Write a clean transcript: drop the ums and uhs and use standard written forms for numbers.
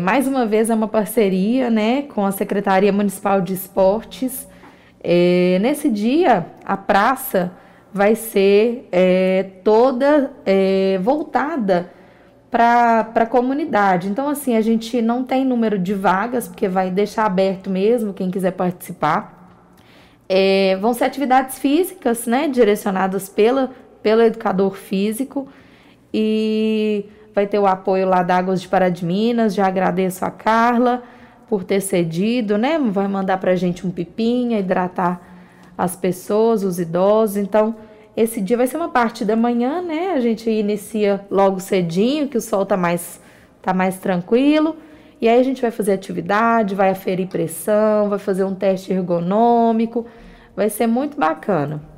Mais uma vez é uma parceria, né, com a Secretaria Municipal de Esportes. Nesse dia, a praça vai ser toda voltada para a comunidade. Então, assim, a gente não tem número de vagas, porque vai deixar aberto mesmo, quem quiser participar. Vão ser atividades físicas, né, direcionadas pelo educador físico, e vai ter o apoio lá da Águas de Pará de Minas. Já agradeço a Carla por ter cedido, né, vai mandar pra gente um pipinha, hidratar as pessoas, os idosos. Então, esse dia vai ser uma parte da manhã, né, a gente inicia logo cedinho, que o sol tá mais tranquilo, e aí a gente vai fazer atividade, vai aferir pressão, vai fazer um teste ergonômico, vai ser muito bacana.